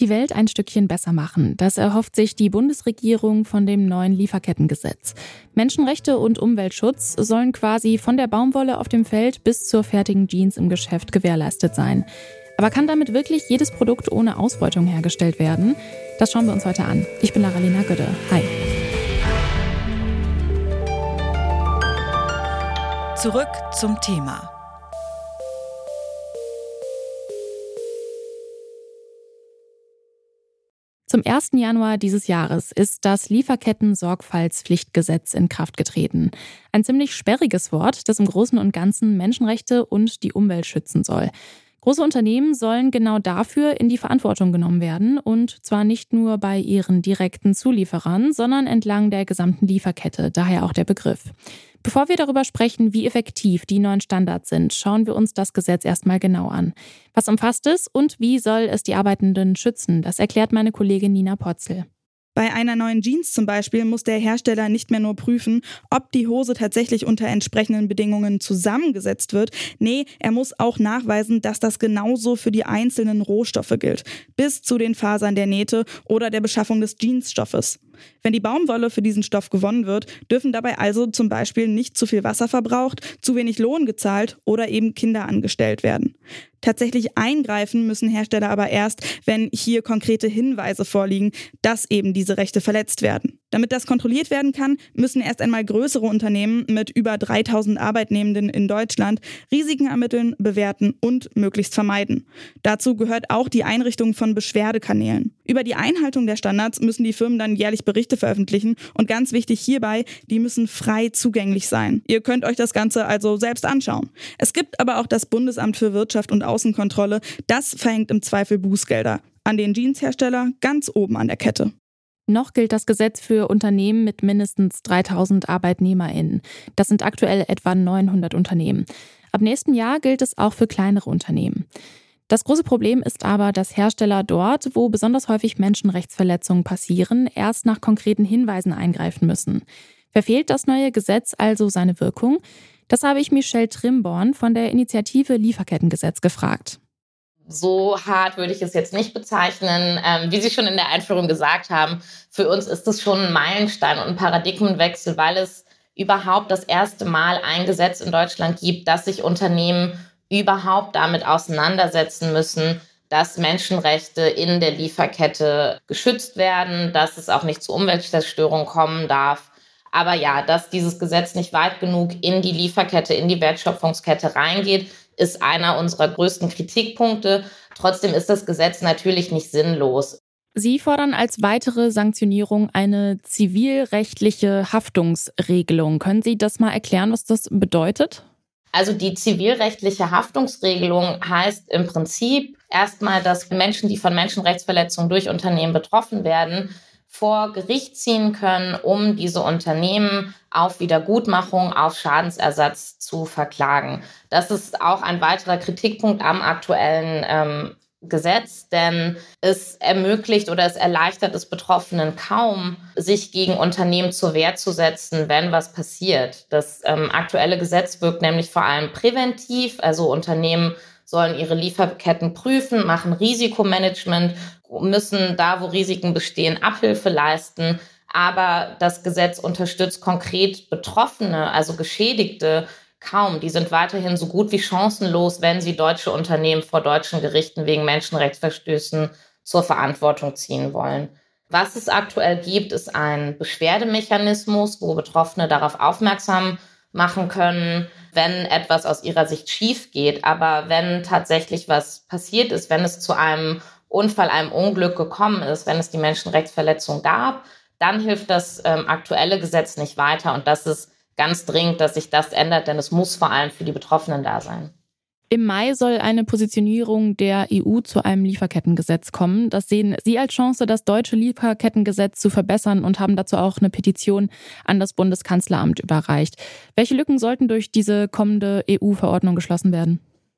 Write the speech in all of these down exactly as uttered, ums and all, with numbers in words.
Die Welt ein Stückchen besser machen. Das erhofft sich die Bundesregierung von dem neuen Lieferkettengesetz. Menschenrechte und Umweltschutz sollen quasi von der Baumwolle auf dem Feld bis zur fertigen Jeans im Geschäft gewährleistet sein. Aber kann damit wirklich jedes Produkt ohne Ausbeutung hergestellt werden? Das schauen wir uns heute an. Ich bin Laralina Gödde. Hi. Zurück zum Thema. Zum ersten Januar dieses Jahres ist das Lieferketten-Sorgfaltspflichtgesetz in Kraft getreten. Ein ziemlich sperriges Wort, das im Großen und Ganzen Menschenrechte und die Umwelt schützen soll. Große Unternehmen sollen genau dafür in die Verantwortung genommen werden, und zwar nicht nur bei ihren direkten Zulieferern, sondern entlang der gesamten Lieferkette, daher auch der Begriff. Bevor wir darüber sprechen, wie effektiv die neuen Standards sind, schauen wir uns das Gesetz erstmal genau an. Was umfasst es und wie soll es die Arbeitenden schützen? Das erklärt meine Kollegin Nina Potzel. Bei einer neuen Jeans zum Beispiel muss der Hersteller nicht mehr nur prüfen, ob die Hose tatsächlich unter entsprechenden Bedingungen zusammengesetzt wird. Nee, er muss auch nachweisen, dass das genauso für die einzelnen Rohstoffe gilt, bis zu den Fasern der Nähte oder der Beschaffung des Jeansstoffes. Wenn die Baumwolle für diesen Stoff gewonnen wird, dürfen dabei also zum Beispiel nicht zu viel Wasser verbraucht, zu wenig Lohn gezahlt oder eben Kinder angestellt werden. Tatsächlich eingreifen müssen Hersteller aber erst, wenn hier konkrete Hinweise vorliegen, dass eben diese Rechte verletzt werden. Damit das kontrolliert werden kann, müssen erst einmal größere Unternehmen mit über dreitausend Arbeitnehmenden in Deutschland Risiken ermitteln, bewerten und möglichst vermeiden. Dazu gehört auch die Einrichtung von Beschwerdekanälen. Über die Einhaltung der Standards müssen die Firmen dann jährlich Berichte veröffentlichen, und ganz wichtig hierbei, die müssen frei zugänglich sein. Ihr könnt euch das Ganze also selbst anschauen. Es gibt aber auch das Bundesamt für Wirtschaft und Außenkontrolle, das verhängt im Zweifel Bußgelder an den Jeanshersteller ganz oben an der Kette. Noch gilt das Gesetz für Unternehmen mit mindestens dreitausend ArbeitnehmerInnen. Das sind aktuell etwa neunhundert Unternehmen. Ab nächstem Jahr gilt es auch für kleinere Unternehmen. Das große Problem ist aber, dass Hersteller dort, wo besonders häufig Menschenrechtsverletzungen passieren, erst nach konkreten Hinweisen eingreifen müssen. Verfehlt das neue Gesetz also seine Wirkung? Das habe ich Michelle Trimborn von der Initiative Lieferkettengesetz gefragt. So hart würde ich es jetzt nicht bezeichnen. Ähm, wie Sie schon in der Einführung gesagt haben, für uns ist es schon ein Meilenstein und ein Paradigmenwechsel, weil es überhaupt das erste Mal ein Gesetz in Deutschland gibt, dass sich Unternehmen überhaupt damit auseinandersetzen müssen, dass Menschenrechte in der Lieferkette geschützt werden, dass es auch nicht zu Umweltzerstörung kommen darf. Aber ja, dass dieses Gesetz nicht weit genug in die Lieferkette, in die Wertschöpfungskette reingeht, ist einer unserer größten Kritikpunkte. Trotzdem ist das Gesetz natürlich nicht sinnlos. Sie fordern als weitere Sanktionierung eine zivilrechtliche Haftungsregelung. Können Sie das mal erklären, was das bedeutet? Also die zivilrechtliche Haftungsregelung heißt im Prinzip erstmal, dass Menschen, die von Menschenrechtsverletzungen durch Unternehmen betroffen werden, vor Gericht ziehen können, um diese Unternehmen auf Wiedergutmachung, auf Schadensersatz zu verklagen. Das ist auch ein weiterer Kritikpunkt am aktuellen ähm, Gesetz, denn es ermöglicht oder es erleichtert es Betroffenen kaum, sich gegen Unternehmen zur Wehr zu setzen, wenn was passiert. Das ähm, aktuelle Gesetz wirkt nämlich vor allem präventiv, also Unternehmen sollen ihre Lieferketten prüfen, machen Risikomanagement, müssen da, wo Risiken bestehen, Abhilfe leisten. Aber das Gesetz unterstützt konkret Betroffene, also Geschädigte, kaum. Die sind weiterhin so gut wie chancenlos, wenn sie deutsche Unternehmen vor deutschen Gerichten wegen Menschenrechtsverstößen zur Verantwortung ziehen wollen. Was es aktuell gibt, ist ein Beschwerdemechanismus, wo Betroffene darauf aufmerksam machen können, wenn etwas aus ihrer Sicht schief geht. Aber wenn tatsächlich was passiert ist, wenn es zu einem Unfall, einem Unglück gekommen ist, wenn es die Menschenrechtsverletzung gab, dann hilft das ähm, aktuelle Gesetz nicht weiter. Und das ist ganz dringend, dass sich das ändert, denn es muss vor allem für die Betroffenen da sein. Im Mai soll eine Positionierung der E U zu einem Lieferkettengesetz kommen. Das sehen Sie als Chance, das deutsche Lieferkettengesetz zu verbessern, und haben dazu auch eine Petition an das Bundeskanzleramt überreicht. Welche Lücken sollten durch diese kommende E U-Verordnung geschlossen werden?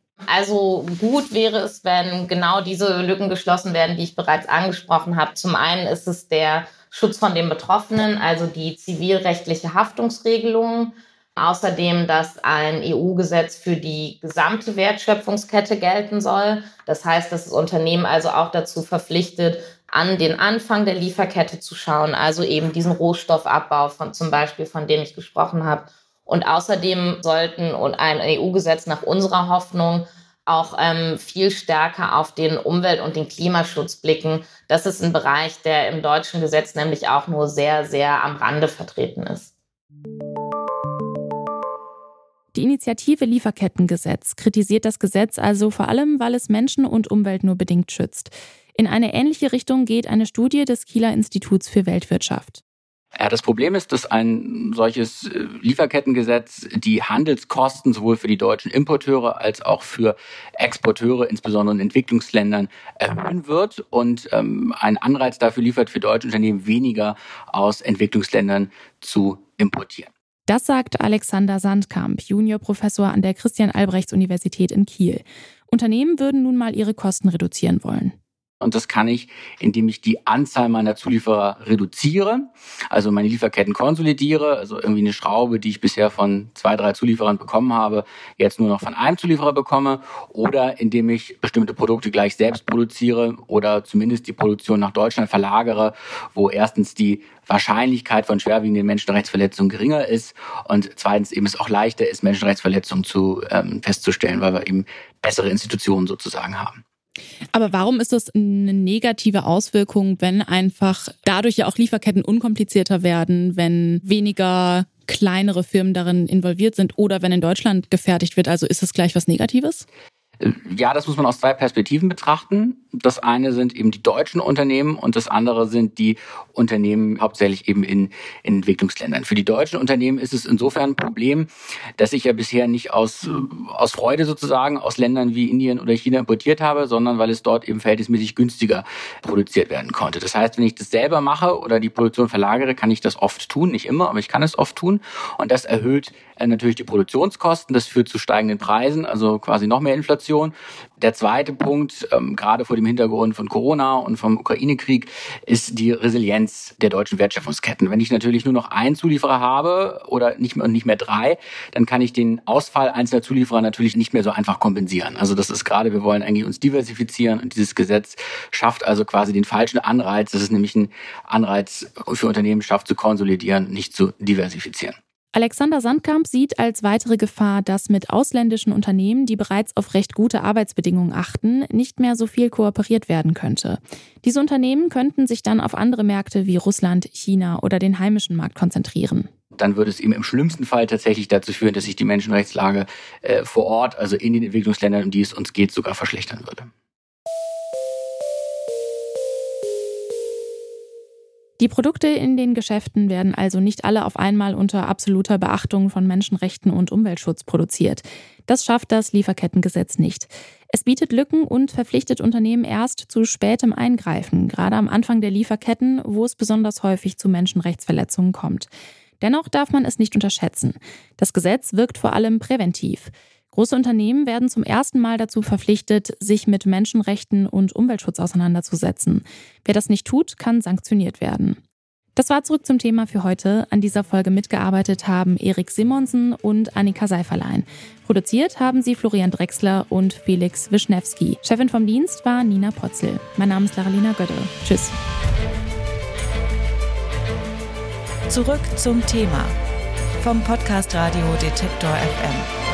Also gut wäre es, wenn genau diese Lücken geschlossen werden, die ich bereits angesprochen habe. Zum einen ist es der Schutz von den Betroffenen, also die zivilrechtliche Haftungsregelung. Außerdem, dass ein E U-Gesetz für die gesamte Wertschöpfungskette gelten soll. Das heißt, dass das Unternehmen also auch dazu verpflichtet, an den Anfang der Lieferkette zu schauen, also eben diesen Rohstoffabbau von zum Beispiel, von dem ich gesprochen habe. Und außerdem sollten und ein E U-Gesetz nach unserer Hoffnung auch ähm, viel stärker auf den Umwelt- und den Klimaschutz blicken. Das ist ein Bereich, der im deutschen Gesetz nämlich auch nur sehr, sehr am Rande vertreten ist. Die Initiative Lieferkettengesetz kritisiert das Gesetz also vor allem, weil es Menschen und Umwelt nur bedingt schützt. In eine ähnliche Richtung geht eine Studie des Kieler Instituts für Weltwirtschaft. Ja, das Problem ist, dass ein solches Lieferkettengesetz die Handelskosten sowohl für die deutschen Importeure als auch für Exporteure, insbesondere in Entwicklungsländern, erhöhen wird und ähm, einen Anreiz dafür liefert, für deutsche Unternehmen weniger aus Entwicklungsländern zu importieren. Das sagt Alexander Sandkamp, Juniorprofessor an der Christian-Albrechts-Universität in Kiel. Unternehmen würden nun mal ihre Kosten reduzieren wollen. Und das kann ich, indem ich die Anzahl meiner Zulieferer reduziere, also meine Lieferketten konsolidiere, also irgendwie eine Schraube, die ich bisher von zwei, drei Zulieferern bekommen habe, jetzt nur noch von einem Zulieferer bekomme, oder indem ich bestimmte Produkte gleich selbst produziere oder zumindest die Produktion nach Deutschland verlagere, wo erstens die Wahrscheinlichkeit von schwerwiegenden Menschenrechtsverletzungen geringer ist und zweitens eben es auch leichter ist, Menschenrechtsverletzungen zu ähm, festzustellen, weil wir eben bessere Institutionen sozusagen haben. Aber warum ist das eine negative Auswirkung, wenn einfach dadurch ja auch Lieferketten unkomplizierter werden, wenn weniger kleinere Firmen darin involviert sind oder wenn in Deutschland gefertigt wird? Also ist das gleich was Negatives? Ja, das muss man aus zwei Perspektiven betrachten. Das eine sind eben die deutschen Unternehmen und das andere sind die Unternehmen hauptsächlich eben in, in Entwicklungsländern. Für die deutschen Unternehmen ist es insofern ein Problem, dass ich ja bisher nicht aus, aus Freude sozusagen aus Ländern wie Indien oder China importiert habe, sondern weil es dort eben verhältnismäßig günstiger produziert werden konnte. Das heißt, wenn ich das selber mache oder die Produktion verlagere, kann ich das oft tun, nicht immer, aber ich kann es oft tun. Und das erhöht äh, natürlich die Produktionskosten, das führt zu steigenden Preisen, also quasi noch mehr Inflation. Der zweite Punkt, ähm, gerade vor dem Hintergrund von Corona und vom Ukraine-Krieg, ist die Resilienz der deutschen Wertschöpfungsketten. Wenn ich natürlich nur noch einen Zulieferer habe oder nicht mehr, nicht mehr drei, dann kann ich den Ausfall einzelner Zulieferer natürlich nicht mehr so einfach kompensieren. Also das ist gerade, wir wollen eigentlich uns diversifizieren und dieses Gesetz schafft also quasi den falschen Anreiz. Das ist nämlich ein Anreiz für Unternehmen schafft, zu konsolidieren, nicht zu diversifizieren. Alexander Sandkamp sieht als weitere Gefahr, dass mit ausländischen Unternehmen, die bereits auf recht gute Arbeitsbedingungen achten, nicht mehr so viel kooperiert werden könnte. Diese Unternehmen könnten sich dann auf andere Märkte wie Russland, China oder den heimischen Markt konzentrieren. Dann würde es eben im schlimmsten Fall tatsächlich dazu führen, dass sich die Menschenrechtslage äh, vor Ort, also in den Entwicklungsländern, um die es uns geht, sogar verschlechtern würde. Die Produkte in den Geschäften werden also nicht alle auf einmal unter absoluter Beachtung von Menschenrechten und Umweltschutz produziert. Das schafft das Lieferkettengesetz nicht. Es bietet Lücken und verpflichtet Unternehmen erst zu spätem Eingreifen, gerade am Anfang der Lieferketten, wo es besonders häufig zu Menschenrechtsverletzungen kommt. Dennoch darf man es nicht unterschätzen. Das Gesetz wirkt vor allem präventiv. Große Unternehmen werden zum ersten Mal dazu verpflichtet, sich mit Menschenrechten und Umweltschutz auseinanderzusetzen. Wer das nicht tut, kann sanktioniert werden. Das war Zurück zum Thema für heute. An dieser Folge mitgearbeitet haben Erik Simonsen und Annika Seiferlein. Produziert haben sie Florian Drechsler und Felix Wischnewski. Chefin vom Dienst war Nina Potzel. Mein Name ist Laralina Gödde. Tschüss. Zurück zum Thema vom Podcast Radio Detektor F M.